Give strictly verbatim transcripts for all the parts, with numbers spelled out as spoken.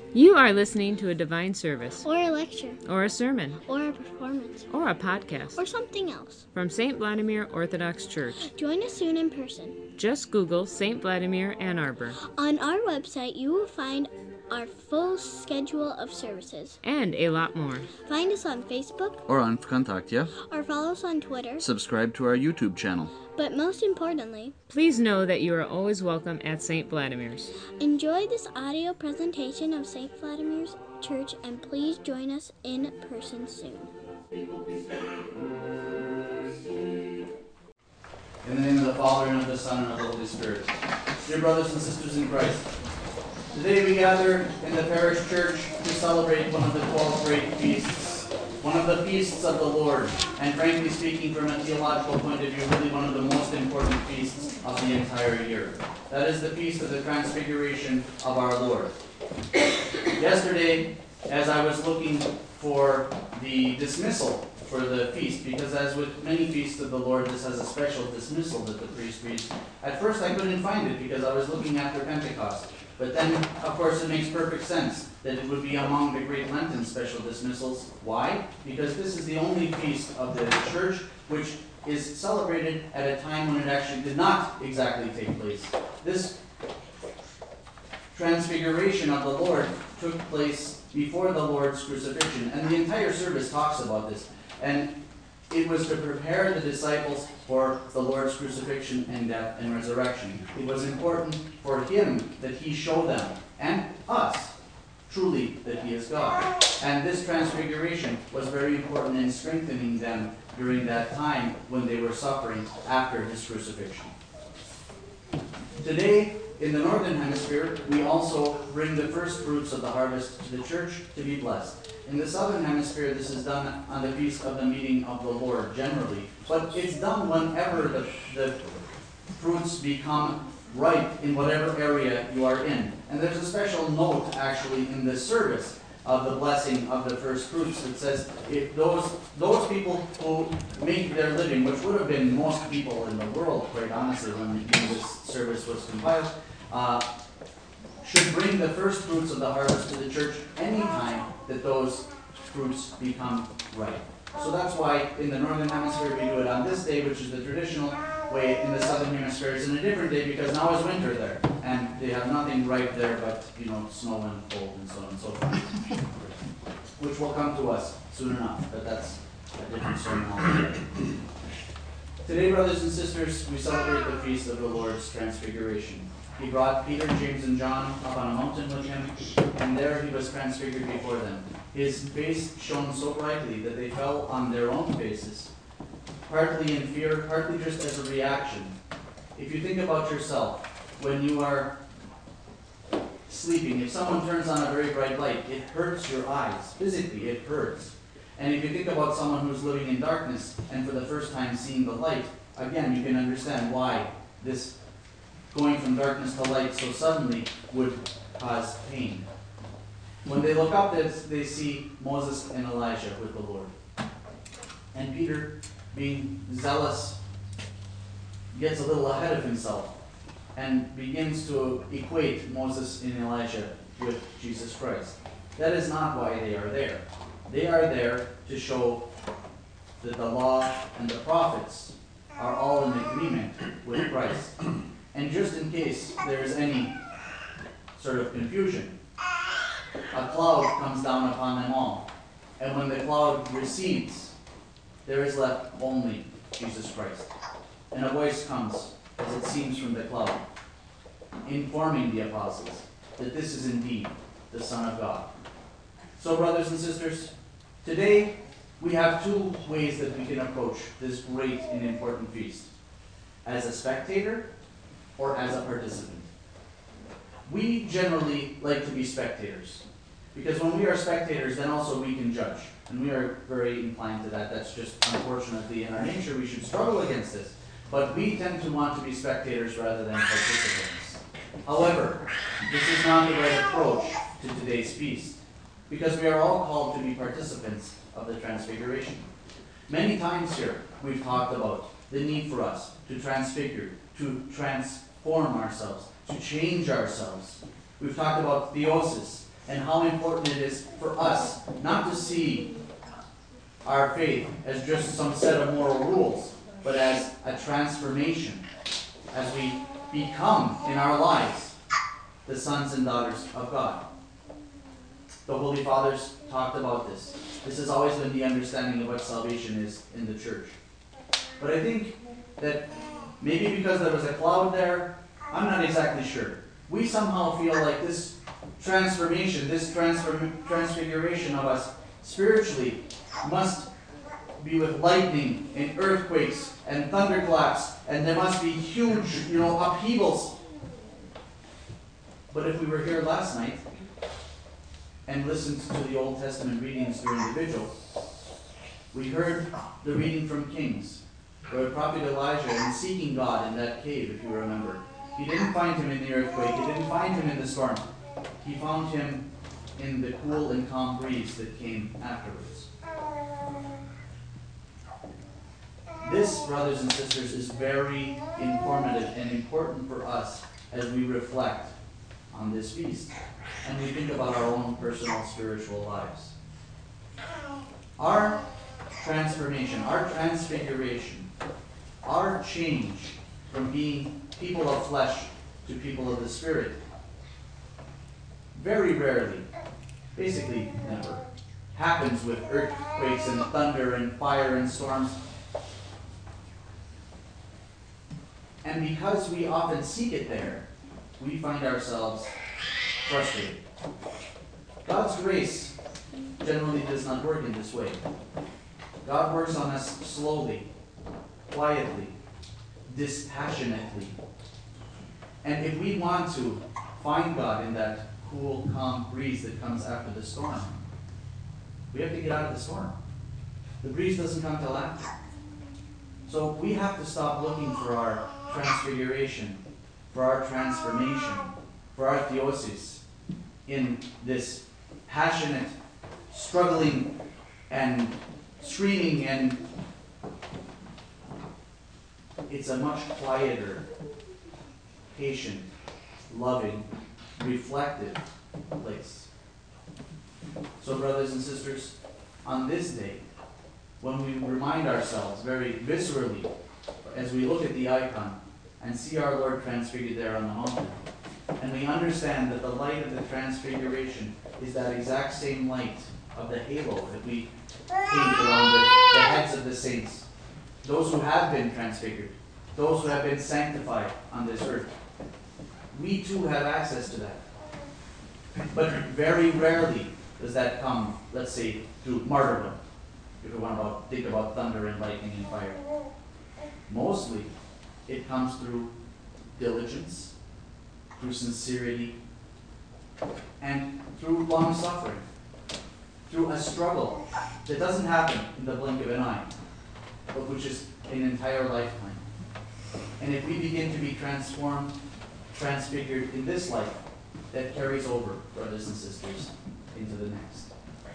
You are listening to a divine service, or a lecture, or a sermon, or a performance, or a podcast, or something else from Saint Vladimir Orthodox Church. Join us soon in person. Just Google Saint Vladimir Ann Arbor. On our website, you will find our full schedule of services. And a lot more. Find us on Facebook. Or on Vkontakte. Or follow us on Twitter. Subscribe to our YouTube channel. But most importantly, please know that you are always welcome at Saint Vladimir's. Enjoy this audio presentation of Saint Vladimir's Church, and please join us in person soon. In the name of the Father, and of the Son, and of the Holy Spirit. Dear brothers and sisters in Christ, today we gather in the parish church to celebrate one of the twelve great feasts, one of the feasts of the Lord, and frankly speaking, from a theological point of view, really one of the most important feasts of the entire year. That is the feast of the Transfiguration of our Lord. Yesterday, as I was looking for the dismissal for the feast, because as with many feasts of the Lord, this has a special dismissal that the priest reads. At first I couldn't find it because I was looking after Pentecost. But then, of course, it makes perfect sense that it would be among the great Lenten special dismissals. Why? Because this is the only feast of the church which is celebrated at a time when it actually did not exactly take place. This transfiguration of the Lord took place before the Lord's crucifixion, and the entire service talks about this. And it was to prepare the disciples for the Lord's crucifixion and death and resurrection. It was important for him that he show them, and us, truly that he is God. And this transfiguration was very important in strengthening them during that time when they were suffering after his crucifixion. Today, in the Northern Hemisphere, we also bring the first fruits of the harvest to the church to be blessed. In the Southern Hemisphere, this is done on the feast of the meeting of the Lord, generally. But it's done whenever the, the fruits become ripe in whatever area you are in. And there's a special note, actually, in this service of the blessing of the first fruits that says if those, those people who make their living, which would have been most people in the world, quite honestly, when this service was compiled, uh, should bring the first fruits of the harvest to the church anytime that those fruits become ripe. So that's why in the Northern Hemisphere we do it on this day, which is the traditional way. In the Southern Hemisphere it's in a different day because now is winter there, and they have nothing ripe there but, you know, snow and cold and so on and so forth, which will come to us soon enough, but that's a different sermon altogether. Today, brothers and sisters, we celebrate the feast of the Lord's Transfiguration. He brought Peter, James, and John up on a mountain with him, and there he was transfigured before them. His face shone so brightly that they fell on their own faces, partly in fear, partly just as a reaction. If you think about yourself, when you are sleeping, if someone turns on a very bright light, it hurts your eyes. Physically, it hurts. And if you think about someone who's living in darkness and for the first time seeing the light, again, you can understand why this going from darkness to light so suddenly would cause pain. When they look up, they see Moses and Elijah with the Lord. And Peter, being zealous, gets a little ahead of himself and begins to equate Moses and Elijah with Jesus Christ. That is not why they are there. They are there to show that the law and the prophets are all in agreement with Christ. And just in case there is any sort of confusion, a cloud comes down upon them all. And when the cloud recedes, there is left only Jesus Christ. And a voice comes, as it seems from the cloud, informing the apostles that this is indeed the Son of God. So, brothers and sisters, today we have two ways that we can approach this great and important feast: as a spectator or as a participant. We generally like to be spectators, because when we are spectators, then also we can judge, and we are very inclined to that. That's just unfortunately in our nature. We should struggle against this, but we tend to want to be spectators rather than participants. However, this is not the right approach to today's feast, because we are all called to be participants of the Transfiguration. Many times here we've talked about the need for us to transfigure, to transform ourselves, to change ourselves. We've talked about theosis, and how important it is for us not to see our faith as just some set of moral rules, but as a transformation, as we become in our lives the sons and daughters of God. The Holy Fathers talked about this. This has always been the understanding of what salvation is in the church. But I think that maybe because there was a cloud there, I'm not exactly sure. We somehow feel like this transformation, this transform, transfiguration of us spiritually must be with lightning and earthquakes and thunderclaps, and there must be huge, you know, upheavals. But if we were here last night and listened to the Old Testament readings during the vigil, we heard the reading from Kings, where the prophet Elijah, in seeking God in that cave, if you remember, he didn't find him in the earthquake, he didn't find him in the storm. He found him in the cool and calm breeze that came afterwards. This, brothers and sisters, is very informative and important for us as we reflect on this feast and we think about our own personal spiritual lives. Our transformation, our transfiguration, our change from being people of flesh to people of the Spirit very rarely, basically never, happens with earthquakes and thunder and fire and storms. And because we often seek it there, we find ourselves frustrated. God's grace generally does not work in this way. God works on us slowly, quietly, dispassionately. And if we want to find God in that cool, calm breeze that comes after the storm, we have to get out of the storm. The breeze doesn't come till after. So we have to stop looking for our transfiguration, for our transformation, for our theosis in this passionate, struggling, and screaming, and it's a much quieter, patient, loving, reflective place. So, brothers and sisters, on this day, when we remind ourselves very viscerally, as we look at the icon and see our Lord transfigured there on the mountain, and we understand that the light of the transfiguration is that exact same light of the halo that we paint around the, the heads of the saints, those who have been transfigured, those who have been sanctified on this earth. We too have access to that. But very rarely does that come, let's say, through martyrdom, if we want to think about thunder and lightning and fire. Mostly, it comes through diligence, through sincerity, and through long suffering, through a struggle that doesn't happen in the blink of an eye, but which is an entire lifetime. And if we begin to be transformed, transfigured in this life, that carries over, brothers and sisters, into the next.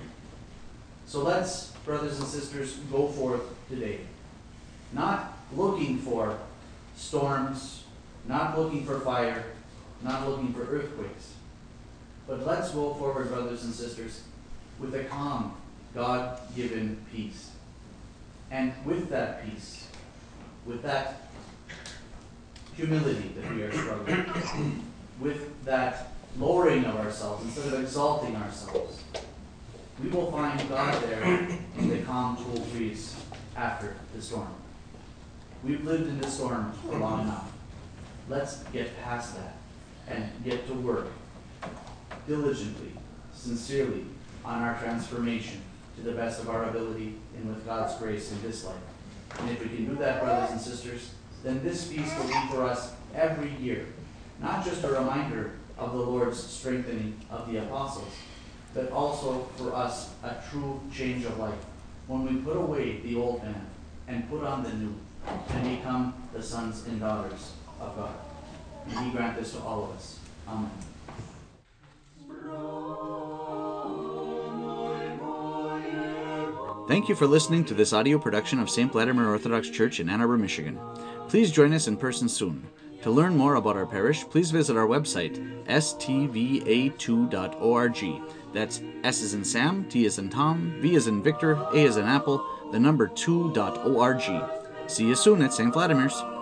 So let's, brothers and sisters, go forth today, not looking for storms, not looking for fire, not looking for earthquakes, but let's go forward, brothers and sisters, with a calm, God-given peace. And with that peace, with that humility that we are struggling, with that lowering of ourselves instead of exalting ourselves, we will find God there in the calm, cool breeze after the storm. We've lived in the storm for long enough. Let's get past that and get to work diligently, sincerely, on our transformation to the best of our ability and with God's grace in this life. And if we can do that, brothers and sisters, then this feast will be for us every year, not just a reminder of the Lord's strengthening of the apostles, but also for us a true change of life, when we put away the old man and put on the new and become the sons and daughters of God. May He grant this to all of us. Amen. Thank you for listening to this audio production of Saint Vladimir Orthodox Church in Ann Arbor, Michigan. Please join us in person soon. To learn more about our parish, please visit our website, s t v a two dot org. That's S as in Sam, T as in Tom, V as in Victor, A as in Apple, the number two dot org. See you soon at Saint Vladimir's.